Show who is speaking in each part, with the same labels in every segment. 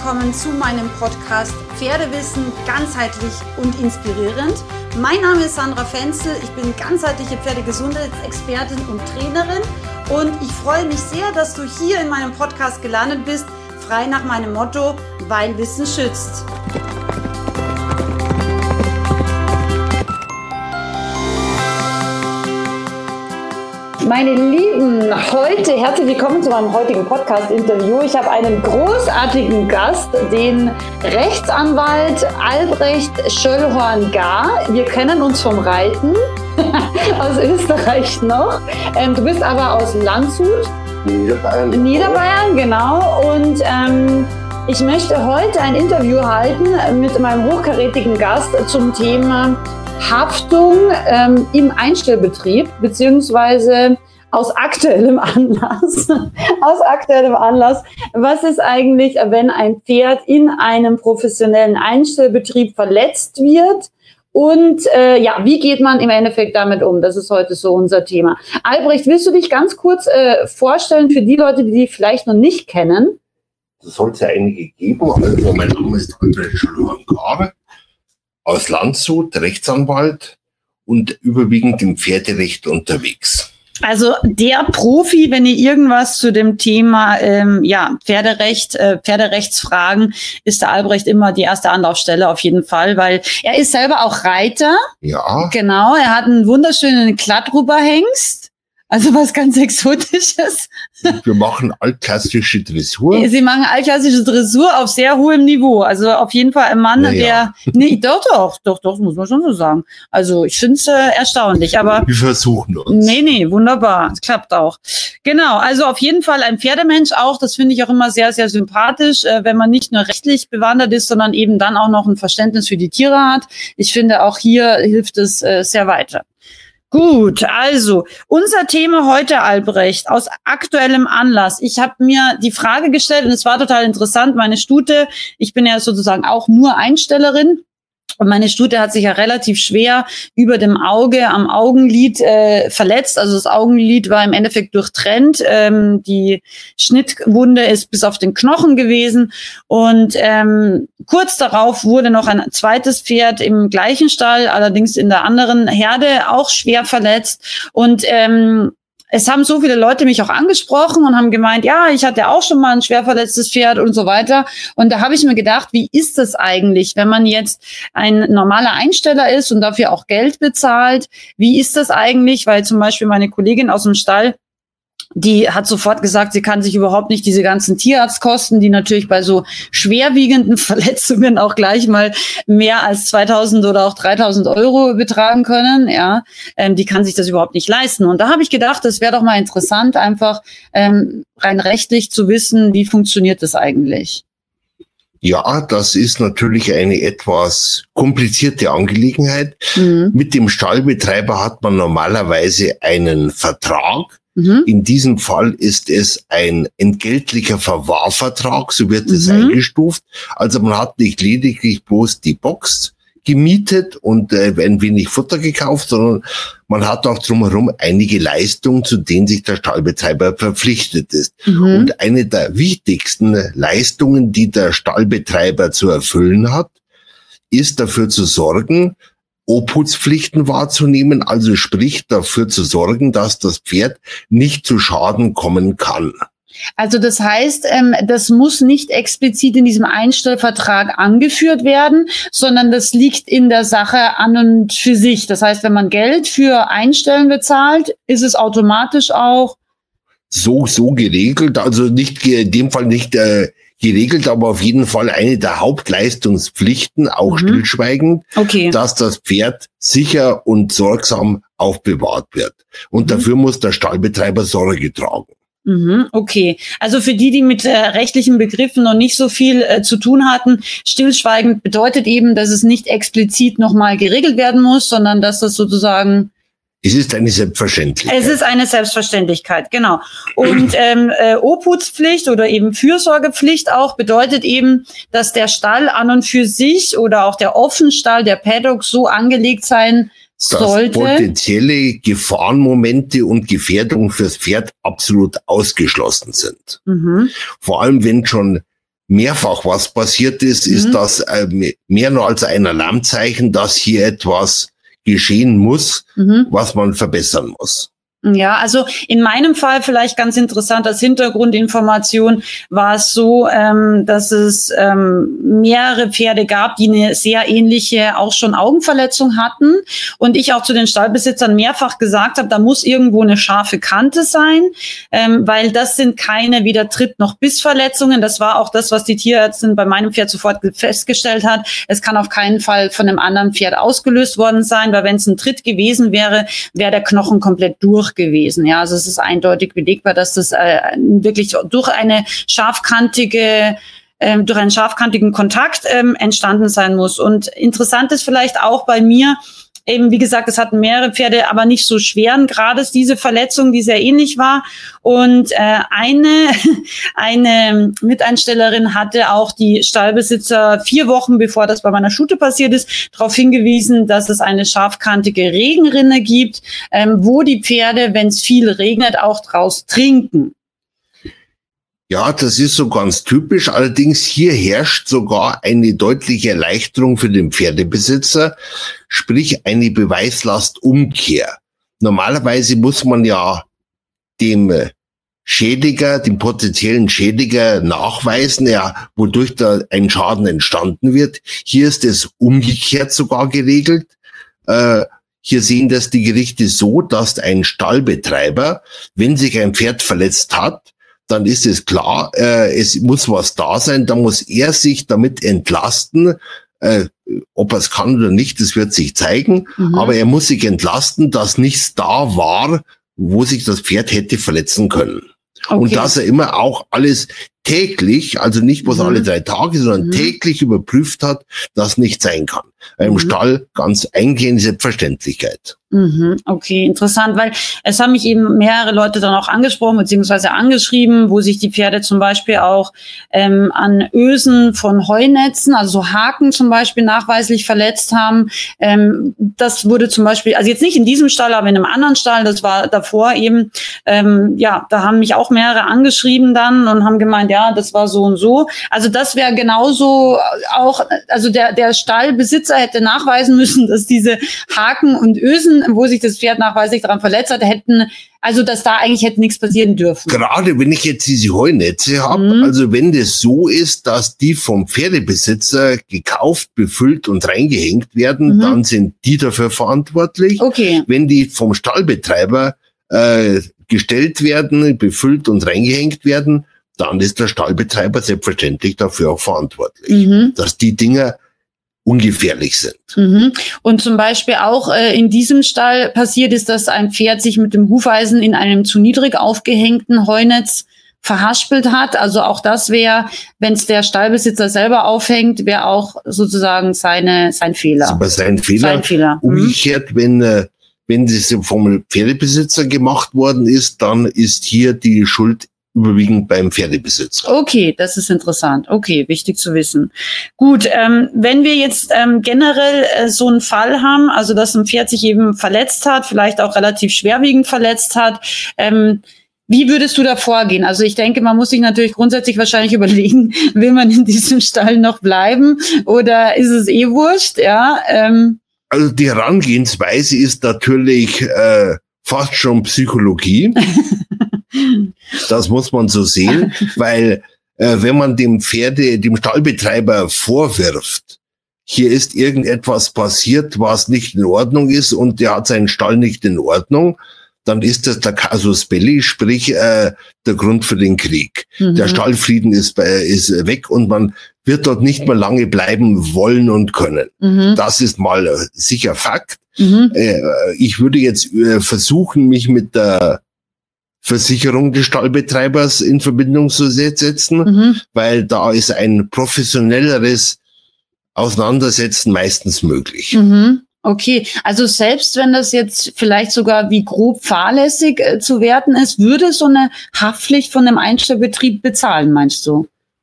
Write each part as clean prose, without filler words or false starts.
Speaker 1: willkommen zu meinem Podcast Pferdewissen ganzheitlich und inspirierend. Mein Name ist Sandra Fenzel, ich bin ganzheitliche Pferdegesundheitsexpertin und Trainerin und ich freue mich sehr, dass du hier in meinem Podcast gelandet bist, frei nach meinem Motto, weil Wissen schützt. Meine Lieben, heute herzlich willkommen zu meinem heutigen Podcast-Interview. Ich habe einen großartigen Gast, den Rechtsanwalt Albrecht Schöllhorn-Gar. Wir kennen uns vom Reiten, aus Österreich noch. Du bist aber aus Landshut. Niederbayern, genau. Und ich möchte heute ein Interview halten mit meinem hochkarätigen Gast zum Thema Haftung im Einstellbetrieb, beziehungsweise aus aktuellem Anlass. Was ist eigentlich, wenn ein Pferd in einem professionellen Einstellbetrieb verletzt wird? Und wie geht man im Endeffekt damit um? Das ist heute so unser Thema. Albrecht, willst du dich ganz kurz vorstellen für die Leute, die dich vielleicht noch nicht kennen?
Speaker 2: Das soll es ja einige geben. Also mein Name ist Albrecht Schöllhorn-Gar. Aus Landshut, Rechtsanwalt und überwiegend im Pferderecht unterwegs.
Speaker 1: Also der Profi, wenn ihr irgendwas zu dem Thema Pferderechtsfragen, ist der Albrecht immer die erste Anlaufstelle auf jeden Fall, weil er ist selber auch Reiter.
Speaker 2: Ja.
Speaker 1: Genau, er hat einen wunderschönen Kladruberhengst. Also was ganz Exotisches.
Speaker 2: Wir machen altklassische Dressur.
Speaker 1: Sie machen altklassische Dressur auf sehr hohem Niveau. Also auf jeden Fall ein Mann, der... Nee, doch, muss man schon so sagen. Also ich finde es erstaunlich, aber...
Speaker 2: Wir versuchen uns.
Speaker 1: Nee, wunderbar. Es klappt auch. Genau, also auf jeden Fall ein Pferdemensch auch. Das finde ich auch immer sehr, sehr sympathisch, wenn man nicht nur rechtlich bewandert ist, sondern eben dann auch noch ein Verständnis für die Tiere hat. Ich finde, auch hier hilft es sehr weiter. Gut, also unser Thema heute, Albrecht, aus aktuellem Anlass. Ich habe mir die Frage gestellt und es war total interessant. Meine Stute, ich bin ja sozusagen auch nur Einstellerin. Und meine Stute hat sich ja relativ schwer über dem Auge am Augenlid verletzt. Also das Augenlid war im Endeffekt durchtrennt. Die Schnittwunde ist bis auf den Knochen gewesen. Und kurz darauf wurde noch ein zweites Pferd im gleichen Stall, allerdings in der anderen Herde, auch schwer verletzt. Und es haben so viele Leute mich auch angesprochen und haben gemeint, ja, ich hatte auch schon mal ein schwer verletztes Pferd und so weiter. Und da habe ich mir gedacht, wie ist das eigentlich, wenn man jetzt ein normaler Einsteller ist und dafür auch Geld bezahlt? Wie ist das eigentlich? Weil zum Beispiel meine Kollegin aus dem Stall, die hat sofort gesagt, sie kann sich überhaupt nicht diese ganzen Tierarztkosten, die natürlich bei so schwerwiegenden Verletzungen auch gleich mal mehr als 2.000 oder auch 3.000 Euro betragen können, ja, die kann sich das überhaupt nicht leisten. Und da habe ich gedacht, das wäre doch mal interessant, einfach rein rechtlich zu wissen, wie funktioniert das eigentlich?
Speaker 2: Ja, das ist natürlich eine etwas komplizierte Angelegenheit. Mit dem Stallbetreiber hat man normalerweise einen Vertrag. In diesem Fall ist es ein entgeltlicher Verwahrvertrag, so wird es eingestuft. Also man hat nicht lediglich bloß die Box gemietet und ein wenig Futter gekauft, sondern man hat auch drumherum einige Leistungen, zu denen sich der Stallbetreiber verpflichtet ist. Und eine der wichtigsten Leistungen, die der Stallbetreiber zu erfüllen hat, ist dafür zu sorgen, Obhutspflichten wahrzunehmen, also sprich dafür zu sorgen, dass das Pferd nicht zu Schaden kommen kann.
Speaker 1: Also das heißt, das muss nicht explizit in diesem Einstellvertrag angeführt werden, sondern das liegt in der Sache an und für sich. Das heißt, wenn man Geld für Einstellen bezahlt, ist es automatisch auch
Speaker 2: so geregelt, also nicht in dem Fall nicht geregelt, aber auf jeden Fall eine der Hauptleistungspflichten, auch stillschweigend, dass das Pferd sicher und sorgsam aufbewahrt wird. Und dafür muss der Stallbetreiber Sorge tragen.
Speaker 1: Okay, also für die mit rechtlichen Begriffen noch nicht so viel zu tun hatten, stillschweigend bedeutet eben, dass es nicht explizit nochmal geregelt werden muss, sondern dass das sozusagen...
Speaker 2: Es ist eine Selbstverständlichkeit.
Speaker 1: Es ist eine Selbstverständlichkeit, genau. Und Obhutspflicht oder eben Fürsorgepflicht auch bedeutet eben, dass der Stall an und für sich oder auch der Offenstall, der Paddock so angelegt sein sollte.
Speaker 2: Dass potenzielle Gefahrenmomente und Gefährdungen fürs Pferd absolut ausgeschlossen sind. Vor allem, wenn schon mehrfach was passiert ist, ist das mehr noch als ein Alarmzeichen, dass hier etwas geschehen muss, was man verbessern muss.
Speaker 1: Ja, also in meinem Fall vielleicht ganz interessant als Hintergrundinformation war es so, dass es mehrere Pferde gab, die eine sehr ähnliche auch schon Augenverletzung hatten und ich auch zu den Stallbesitzern mehrfach gesagt habe, da muss irgendwo eine scharfe Kante sein, weil das sind keine weder Tritt- noch Bissverletzungen. Das war auch das, was die Tierärztin bei meinem Pferd sofort festgestellt hat. Es kann auf keinen Fall von einem anderen Pferd ausgelöst worden sein, weil wenn es ein Tritt gewesen wäre, wäre der Knochen komplett durch gewesen. Ja, also es ist eindeutig belegbar, dass das wirklich durch einen scharfkantigen Kontakt entstanden sein muss. Und interessant ist vielleicht auch bei mir, eben, wie gesagt, es hatten mehrere Pferde, aber nicht so schweren Grades diese Verletzung, die sehr ähnlich war. Und eine Miteinstellerin hatte auch die Stallbesitzer 4 Wochen, bevor das bei meiner Stute passiert ist, darauf hingewiesen, dass es eine scharfkantige Regenrinne gibt, wo die Pferde, wenn es viel regnet, auch draus trinken.
Speaker 2: Ja, das ist so ganz typisch. Allerdings hier herrscht sogar eine deutliche Erleichterung für den Pferdebesitzer, sprich eine Beweislastumkehr. Normalerweise muss man ja dem Schädiger, dem potenziellen Schädiger nachweisen, ja, wodurch da ein Schaden entstanden wird. Hier ist es umgekehrt sogar geregelt. Hier sehen das die Gerichte so, dass ein Stallbetreiber, wenn sich ein Pferd verletzt hat, dann ist es klar, es muss was da sein, da muss er sich damit entlasten, ob er es kann oder nicht, das wird sich zeigen, aber er muss sich entlasten, dass nichts da war, wo sich das Pferd hätte verletzen können. Okay. Und dass er immer auch alles täglich, also nicht bloß alle 3 Tage, sondern täglich überprüft hat, dass nicht sein kann. Im Stall ganz eingehende Selbstverständlichkeit.
Speaker 1: Okay, interessant, weil es haben mich eben mehrere Leute dann auch angesprochen beziehungsweise angeschrieben, wo sich die Pferde zum Beispiel auch an Ösen von Heunetzen, also so Haken zum Beispiel nachweislich verletzt haben. Das wurde zum Beispiel, also jetzt nicht in diesem Stall, aber in einem anderen Stall, das war davor eben, ja, da haben mich auch mehrere angeschrieben dann und haben gemeint, ja, das war so und so. Also das wäre genauso auch, also der Stallbesitzer hätte nachweisen müssen, dass diese Haken und Ösen, wo sich das Pferd nachweislich daran verletzt hat, also dass da eigentlich hätte nichts passieren dürfen.
Speaker 2: Gerade wenn ich jetzt diese Heunetze habe, also wenn das so ist, dass die vom Pferdebesitzer gekauft, befüllt und reingehängt werden, dann sind die dafür verantwortlich.
Speaker 1: Okay.
Speaker 2: Wenn die vom Stallbetreiber gestellt werden, befüllt und reingehängt werden, dann ist der Stallbetreiber selbstverständlich dafür auch verantwortlich, dass die Dinger ungefährlich sind.
Speaker 1: Und zum Beispiel auch in diesem Stall passiert ist, dass ein Pferd sich mit dem Hufeisen in einem zu niedrig aufgehängten Heunetz verhaspelt hat. Also auch das wäre, wenn es der Stallbesitzer selber aufhängt, wäre auch sozusagen sein Fehler.
Speaker 2: Aber sein Fehler. Umgekehrt, wenn das vom Pferdebesitzer gemacht worden ist, dann ist hier die Schuld überwiegend beim Pferdebesitzer.
Speaker 1: Okay, das ist interessant. Okay, wichtig zu wissen. Gut, wenn wir jetzt generell so einen Fall haben, also dass ein Pferd sich eben verletzt hat, vielleicht auch relativ schwerwiegend verletzt hat, wie würdest du da vorgehen? Also ich denke, man muss sich natürlich grundsätzlich wahrscheinlich überlegen, will man in diesem Stall noch bleiben oder ist es wurscht? Ja.
Speaker 2: Also die Herangehensweise ist natürlich fast schon Psychologie. Das muss man so sehen, weil wenn man dem Stallbetreiber vorwirft, hier ist irgendetwas passiert, was nicht in Ordnung ist und der hat seinen Stall nicht in Ordnung, dann ist das der Casus belli, sprich der Grund für den Krieg. Der Stallfrieden ist weg und man wird dort nicht mehr lange bleiben wollen und können. Das ist mal sicher Fakt. Ich würde jetzt versuchen, mich mit der Versicherung des Stallbetreibers in Verbindung zu setzen, weil da ist ein professionelleres Auseinandersetzen meistens möglich.
Speaker 1: Okay, also selbst wenn das jetzt vielleicht sogar wie grob fahrlässig zu werten ist, würde so eine Haftpflicht von einem Einstellbetrieb bezahlen, meinst du?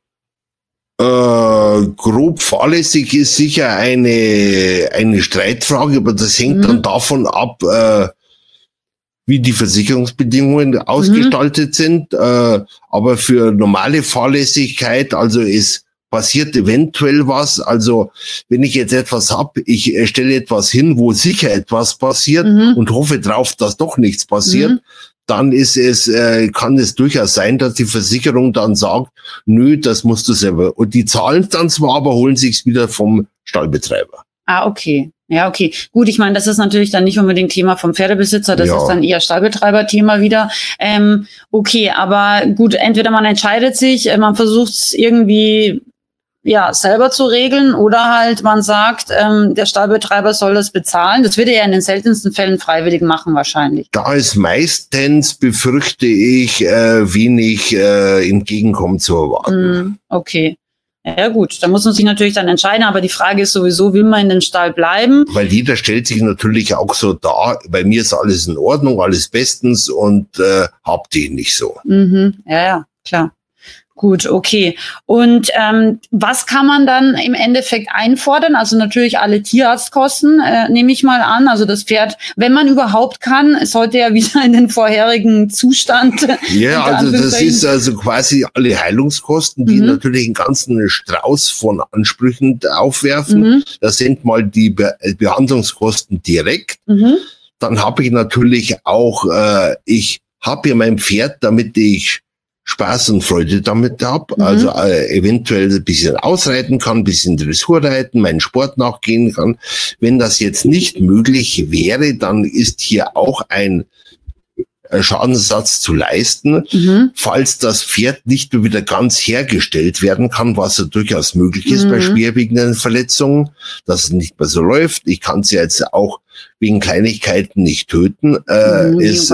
Speaker 2: Grob fahrlässig ist sicher eine Streitfrage, aber das hängt dann davon ab, wie die Versicherungsbedingungen ausgestaltet sind. Aber für normale Fahrlässigkeit, also es passiert eventuell was. Also wenn ich jetzt etwas habe, ich stelle etwas hin, wo sicher etwas passiert und hoffe drauf, dass doch nichts passiert, dann kann es durchaus sein, dass die Versicherung dann sagt, nö, das musst du selber. Und die zahlen dann zwar, aber holen sich's wieder vom Stallbetreiber.
Speaker 1: Ah, okay. Ja, okay. Gut, ich meine, das ist natürlich dann nicht unbedingt Thema vom Pferdebesitzer, das ist dann eher Stallbetreiber-Thema wieder. Okay, aber gut, entweder man entscheidet sich, man versucht es irgendwie selber zu regeln oder halt man sagt, der Stallbetreiber soll das bezahlen. Das würde er in den seltensten Fällen freiwillig machen wahrscheinlich.
Speaker 2: Da ist meistens, befürchte ich, wenig Entgegenkommen zu erwarten.
Speaker 1: Okay. Ja gut, da muss man sich natürlich dann entscheiden, aber die Frage ist sowieso, will man in den Stall bleiben?
Speaker 2: Weil jeder stellt sich natürlich auch so dar, bei mir ist alles in Ordnung, alles bestens und habt ihr nicht so.
Speaker 1: Ja, klar. Gut, okay. Und was kann man dann im Endeffekt einfordern? Also natürlich alle Tierarztkosten, nehme ich mal an. Also das Pferd, wenn man überhaupt kann, sollte ja wieder in den vorherigen Zustand.
Speaker 2: Ja, also das ist also quasi alle Heilungskosten, die natürlich einen ganzen Strauß von Ansprüchen aufwerfen. Das sind mal die Behandlungskosten direkt. Dann habe ich natürlich auch, ich habe ja mein Pferd, damit ich Spaß und Freude damit habe, also eventuell ein bisschen ausreiten kann, ein bisschen Dressur reiten, meinen Sport nachgehen kann. Wenn das jetzt nicht möglich wäre, dann ist hier auch ein Schadensersatz zu leisten, falls das Pferd nicht wieder ganz hergestellt werden kann, was ja durchaus möglich ist bei schwerwiegenden Verletzungen, dass es nicht mehr so läuft. Ich kann es ja jetzt auch wegen Kleinigkeiten nicht töten. Ich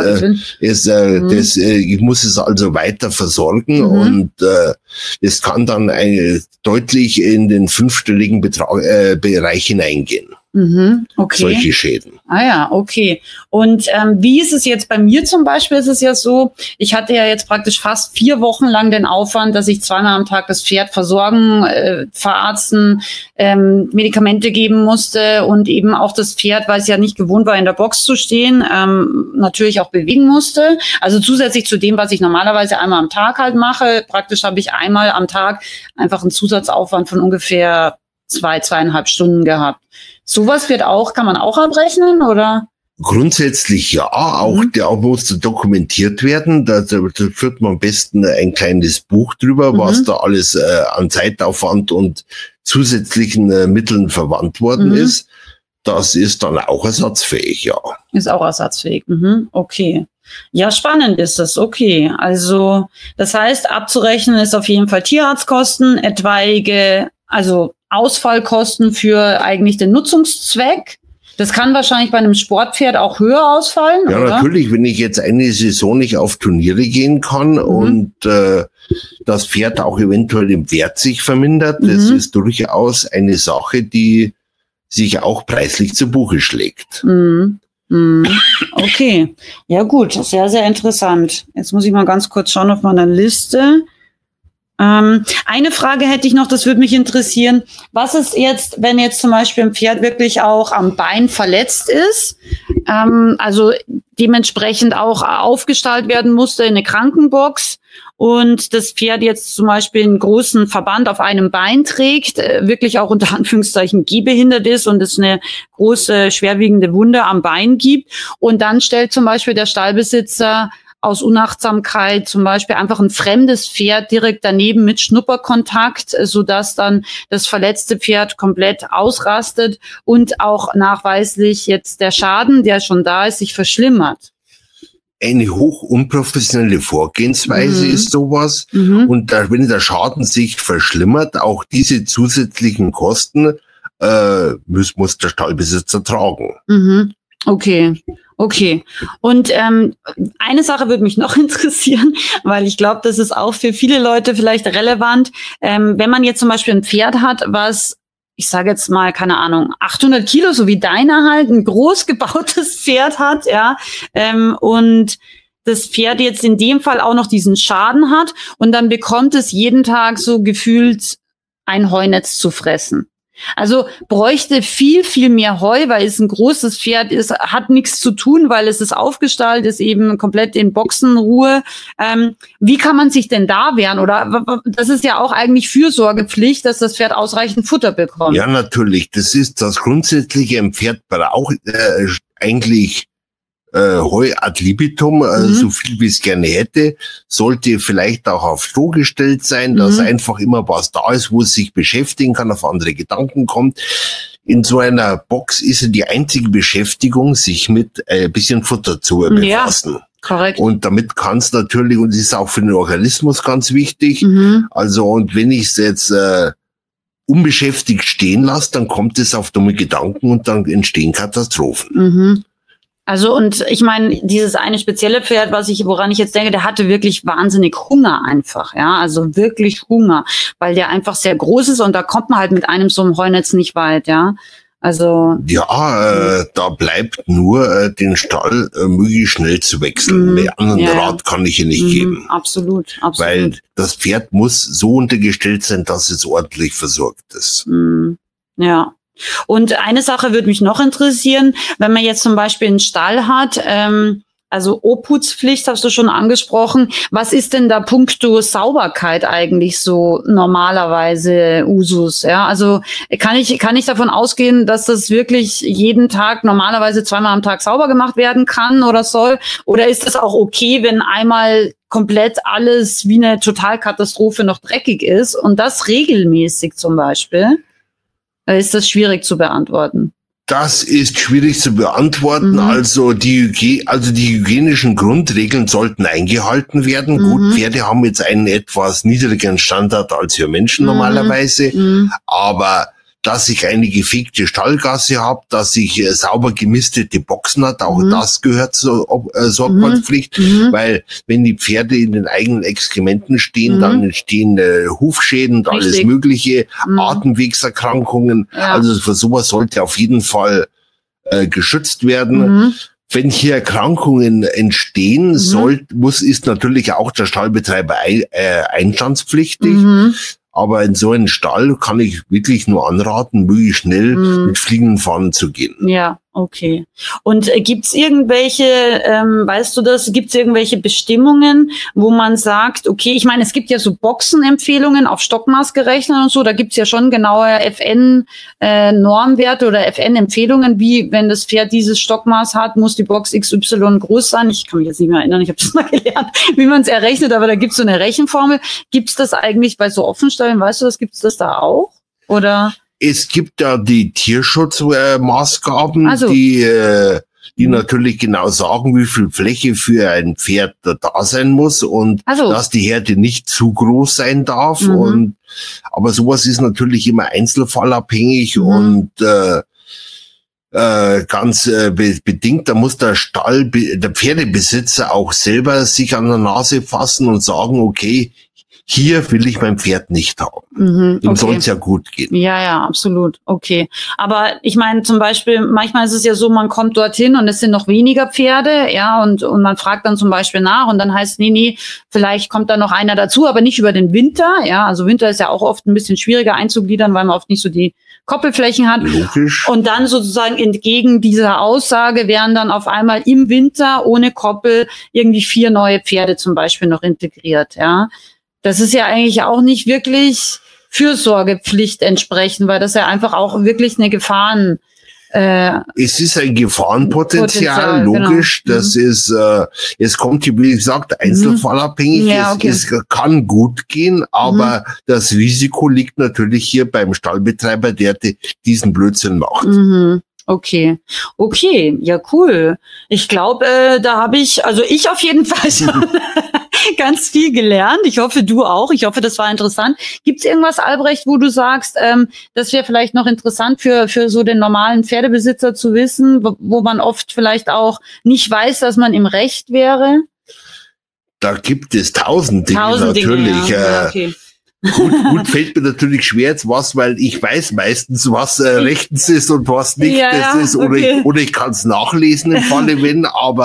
Speaker 2: muss es also weiter versorgen und es kann dann deutlich in den 5-stelligen Bereich hineingehen.
Speaker 1: Okay.
Speaker 2: Solche Schäden.
Speaker 1: Ah ja, okay. Und wie ist es jetzt bei mir zum Beispiel? Ist es ja so, ich hatte ja jetzt praktisch fast 4 Wochen lang den Aufwand, dass ich 2-mal am Tag das Pferd versorgen, verarzten, Medikamente geben musste und eben auch das Pferd, weil es ja nicht gewohnt war, in der Box zu stehen, natürlich auch bewegen musste. Also zusätzlich zu dem, was ich normalerweise einmal am Tag halt mache, praktisch habe ich einmal am Tag einfach einen Zusatzaufwand von ungefähr 2,5 Stunden gehabt. Sowas kann man auch abrechnen, oder?
Speaker 2: Grundsätzlich ja, auch der muss dokumentiert werden. Da führt man am besten ein kleines Buch drüber, was da alles an Zeitaufwand und zusätzlichen Mitteln verwandt worden ist. Das ist dann auch ersatzfähig, ja.
Speaker 1: Ist auch ersatzfähig, okay. Ja, spannend ist das, okay. Also das heißt, abzurechnen ist auf jeden Fall Tierarztkosten, etwaige, also Ausfallkosten für eigentlich den Nutzungszweck. Das kann wahrscheinlich bei einem Sportpferd auch höher ausfallen,
Speaker 2: ja, oder? Natürlich, wenn ich jetzt eine Saison nicht auf Turniere gehen kann und das Pferd auch eventuell im Wert sich vermindert, das ist durchaus eine Sache, die sich auch preislich zu Buche schlägt.
Speaker 1: Okay, ja gut, sehr, sehr interessant. Jetzt muss ich mal ganz kurz schauen auf meiner Liste. Eine Frage hätte ich noch, das würde mich interessieren. Was ist jetzt, wenn jetzt zum Beispiel ein Pferd wirklich auch am Bein verletzt ist, also dementsprechend auch aufgestallt werden musste in eine Krankenbox und das Pferd jetzt zum Beispiel einen großen Verband auf einem Bein trägt, wirklich auch unter Anführungszeichen gehbehindert ist und es eine große, schwerwiegende Wunde am Bein gibt und dann stellt zum Beispiel der Stallbesitzer aus Unachtsamkeit zum Beispiel einfach ein fremdes Pferd direkt daneben mit Schnupperkontakt, sodass dann das verletzte Pferd komplett ausrastet und auch nachweislich jetzt der Schaden, der schon da ist, sich verschlimmert.
Speaker 2: Eine hoch unprofessionelle Vorgehensweise ist sowas. Und wenn der Schaden sich verschlimmert, auch diese zusätzlichen Kosten muss der Stallbesitzer tragen. Okay. Und eine Sache würde mich noch interessieren, weil ich glaube, das ist auch für viele Leute vielleicht relevant. Wenn man jetzt zum Beispiel ein Pferd hat, was, ich sage jetzt mal, keine Ahnung, 800 Kilo, so wie deiner halt, ein groß gebautes Pferd hat, ja, und das Pferd jetzt in dem Fall auch noch diesen Schaden hat und dann bekommt es jeden Tag so gefühlt ein Heunetz zu fressen.
Speaker 1: Also bräuchte viel, viel mehr Heu, weil es ein großes Pferd ist, hat nichts zu tun, weil es ist aufgestallt, ist eben komplett in Boxenruhe. Wie kann man sich denn da wehren? Oder das ist ja auch eigentlich Fürsorgepflicht, dass das Pferd ausreichend Futter bekommt.
Speaker 2: Ja, natürlich. Das ist das Grundsätzliche. Ein Pferd braucht eigentlich Heu ad libitum, so viel wie es gerne hätte, sollte vielleicht auch auf Stroh gestellt sein, dass einfach immer was da ist, wo es sich beschäftigen kann, auf andere Gedanken kommt. In so einer Box ist ja die einzige Beschäftigung, sich mit ein bisschen Futter zu befassen. Ja,
Speaker 1: korrekt.
Speaker 2: Und damit kann es natürlich, und es ist auch für den Organismus ganz wichtig, also und wenn ich es jetzt unbeschäftigt stehen lasse, dann kommt es auf dumme Gedanken und dann entstehen Katastrophen.
Speaker 1: Also und ich meine, dieses eine spezielle Pferd, woran ich jetzt denke, der hatte wirklich wahnsinnig Hunger einfach, ja, also wirklich Hunger, weil der einfach sehr groß ist und da kommt man halt mit einem so einem Heunetz nicht weit, ja. Also
Speaker 2: ja, da bleibt nur den Stall möglichst schnell zu wechseln. Den anderen Rat kann ich hier nicht geben.
Speaker 1: Absolut.
Speaker 2: Weil das Pferd muss so untergestellt sein, dass es ordentlich versorgt ist.
Speaker 1: Ja. Und eine Sache würde mich noch interessieren, wenn man jetzt zum Beispiel einen Stall hat, also Obhutspflicht hast du schon angesprochen. Was ist denn da puncto Sauberkeit eigentlich so normalerweise Usus? Ja, also kann ich davon ausgehen, dass das wirklich jeden Tag normalerweise 2-mal am Tag sauber gemacht werden kann oder soll? Oder ist das auch okay, wenn einmal komplett alles wie eine Totalkatastrophe noch dreckig ist und das regelmäßig zum Beispiel? Ist das schwierig zu beantworten?
Speaker 2: Das ist schwierig zu beantworten. Also die hygienischen Grundregeln sollten eingehalten werden. Gut, Pferde haben jetzt einen etwas niedrigeren Standard als wir Menschen normalerweise. Aber dass ich eine gefegte Stallgasse habe, dass ich sauber gemistete Boxen hat, auch das gehört zur Sorgfaltspflicht, weil wenn die Pferde in den eigenen Exkrementen stehen, dann entstehen Hufschäden und alles mögliche, Atemwegserkrankungen. Ja. Also für sowas sollte auf jeden Fall geschützt werden. Wenn hier Erkrankungen entstehen, ist natürlich auch der Stallbetreiber einstandspflichtig. Aber in so einen Stall kann ich wirklich nur anraten, möglichst schnell mit fliegenden Fahnen zu gehen.
Speaker 1: Ja, okay. Und gibt's irgendwelche, weißt du das, gibt's irgendwelche Bestimmungen, wo man sagt, okay, ich meine, es gibt ja so Boxenempfehlungen auf Stockmaß gerechnet und so, da gibt's ja schon genaue FN-Normwerte oder FN-Empfehlungen, wie wenn das Pferd dieses Stockmaß hat, muss die Box XY groß sein. Ich kann mich jetzt nicht mehr erinnern, ich habe das mal gelernt, wie man es errechnet, aber da gibt's so eine Rechenformel. Gibt's das eigentlich bei so Offenstellen, weißt du das, gibt's das da auch? Oder?
Speaker 2: Es gibt ja die Tierschutzmaßgaben, die natürlich genau sagen, wie viel Fläche für ein Pferd da sein muss und dass die Herde nicht zu groß sein darf. Aber sowas ist natürlich immer einzelfallabhängig und ganz bedingt. Da muss der Pferdebesitzer auch selber sich an der Nase fassen und sagen, okay, hier will ich mein Pferd nicht haben. Ihm soll es ja gut gehen.
Speaker 1: Ja, absolut. Okay. Aber ich meine zum Beispiel, manchmal ist es ja so, man kommt dorthin und es sind noch weniger Pferde, ja, und man fragt dann zum Beispiel nach und dann heißt, nee, vielleicht kommt da noch einer dazu, aber nicht über den Winter, ja. Also Winter ist ja auch oft ein bisschen schwieriger einzugliedern, weil man oft nicht so die Koppelflächen hat.
Speaker 2: Logisch.
Speaker 1: Und dann sozusagen entgegen dieser Aussage wären dann auf einmal im Winter ohne Koppel irgendwie 4 neue Pferde zum Beispiel noch integriert, ja. Das ist ja eigentlich auch nicht wirklich Fürsorgepflicht entsprechend, weil das ja einfach auch wirklich eine Gefahren.
Speaker 2: Es ist ein Gefahrenpotenzial, logisch. Genau. Das ist, es kommt, wie gesagt, einzelfallabhängig. Ja, okay. Es kann gut gehen, aber das Risiko liegt natürlich hier beim Stallbetreiber, der diesen Blödsinn macht.
Speaker 1: Okay, ja cool. Ich glaube, da habe ich auf jeden Fall schon ganz viel gelernt. Ich hoffe, du auch. Ich hoffe, das war interessant. Gibt's irgendwas, Albrecht, wo du sagst, das wäre vielleicht noch interessant für so den normalen Pferdebesitzer zu wissen, wo man oft vielleicht auch nicht weiß, dass man im Recht wäre?
Speaker 2: Da gibt es 1000 Dinge natürlich.
Speaker 1: Ja, okay.
Speaker 2: Gut, fällt mir natürlich schwer jetzt was, weil ich weiß meistens, was rechtens ist und was nicht ist. Oder ich kann es nachlesen im Falle wenn, aber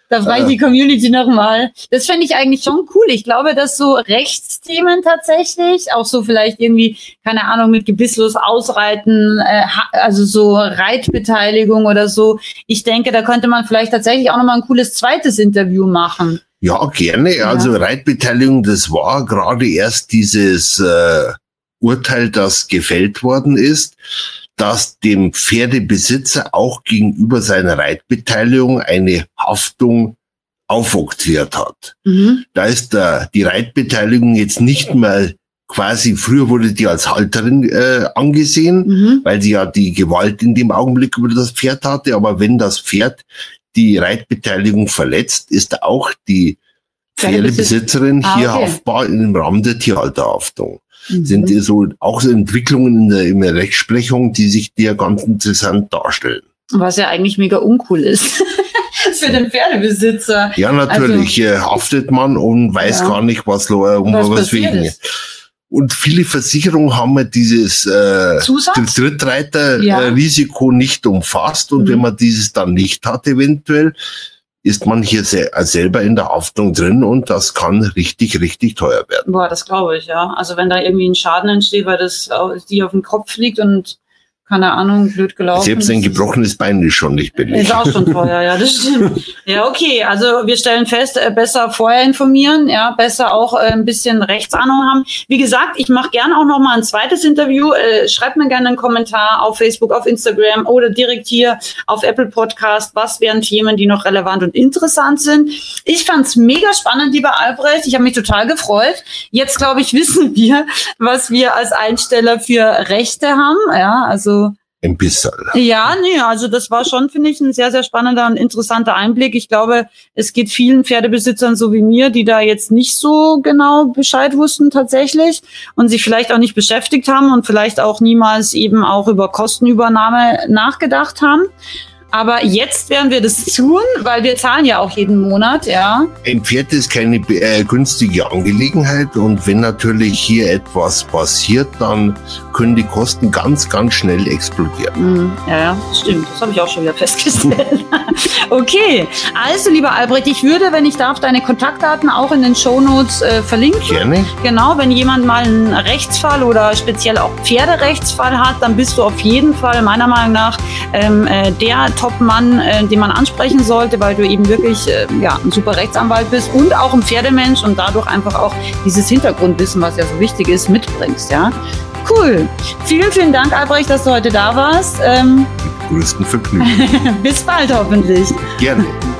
Speaker 1: Da frage ich die Community nochmal. Das fände ich eigentlich schon cool. Ich glaube, dass so Rechtsthemen tatsächlich, auch so vielleicht irgendwie, keine Ahnung, mit gebisslos ausreiten, also so Reitbeteiligung oder so. Ich denke, da könnte man vielleicht tatsächlich auch nochmal ein cooles zweites Interview machen.
Speaker 2: Ja, gerne. Also Reitbeteiligung, das war gerade erst dieses Urteil, das gefällt worden ist, dass dem Pferdebesitzer auch gegenüber seiner Reitbeteiligung eine Haftung aufoktroyiert hat. Da ist die Reitbeteiligung jetzt nicht mehr quasi, früher wurde die als Halterin angesehen, weil sie ja die Gewalt in dem Augenblick über das Pferd hatte, aber wenn das Pferd die Reitbeteiligung verletzt, ist auch die Pferdebesitzerin hier haftbar im Rahmen der Tierhalterhaftung. Sind so auch so Entwicklungen in der Rechtsprechung, die sich dir ganz interessant darstellen.
Speaker 1: Was ja eigentlich mega uncool ist für den Pferdebesitzer.
Speaker 2: Ja, natürlich haftet man und weiß gar nicht, was wegen. Und viele Versicherungen haben ja dieses Drittreiter-Risiko nicht umfasst. Und wenn man dieses dann nicht hat, eventuell, ist man hier selber in der Haftung drin und das kann richtig, richtig teuer werden.
Speaker 1: Boah, das glaube ich, ja. Also wenn da irgendwie ein Schaden entsteht, weil das die auf den Kopf liegt und keine Ahnung, blöd gelaufen.
Speaker 2: Selbst ein gebrochenes Bein ist schon nicht billig.
Speaker 1: Ist auch schon teuer, ja, das stimmt. Ja, okay, also wir stellen fest, besser vorher informieren, ja, besser auch ein bisschen Rechtsahnung haben. Wie gesagt, ich mache gerne auch noch mal ein zweites Interview. Schreibt mir gerne einen Kommentar auf Facebook, auf Instagram oder direkt hier auf Apple Podcast. Was wären Themen, die noch relevant und interessant sind? Ich fand's mega spannend, lieber Albrecht. Ich habe mich total gefreut. Jetzt, glaube ich, wissen wir, was wir als Einsteller für Rechte haben, ja, also
Speaker 2: ein bisschen.
Speaker 1: Ja, nee, also das war schon, finde ich, ein sehr, sehr spannender und interessanter Einblick. Ich glaube, es geht vielen Pferdebesitzern so wie mir, die da jetzt nicht so genau Bescheid wussten tatsächlich und sich vielleicht auch nicht beschäftigt haben und vielleicht auch niemals eben auch über Kostenübernahme nachgedacht haben. Aber jetzt werden wir das tun, weil wir zahlen ja auch jeden Monat, ja.
Speaker 2: Ein Pferd ist keine günstige Angelegenheit und wenn natürlich hier etwas passiert, dann können die Kosten ganz, ganz schnell explodieren.
Speaker 1: Ja, stimmt. Das habe ich auch schon wieder festgestellt. Okay, also lieber Albrecht, ich würde, wenn ich darf, deine Kontaktdaten auch in den Shownotes verlinken.
Speaker 2: Gerne.
Speaker 1: Genau, wenn jemand mal einen Rechtsfall oder speziell auch Pferderechtsfall hat, dann bist du auf jeden Fall meiner Meinung nach der Top-Mann, den man ansprechen sollte, weil du eben wirklich ein super Rechtsanwalt bist und auch ein Pferdemensch und dadurch einfach auch dieses Hintergrundwissen, was ja so wichtig ist, mitbringst. Ja, cool. Vielen, vielen Dank, Albrecht, dass du heute da warst.
Speaker 2: Mit größten Vergnügen.
Speaker 1: Bis bald hoffentlich.
Speaker 2: Gerne.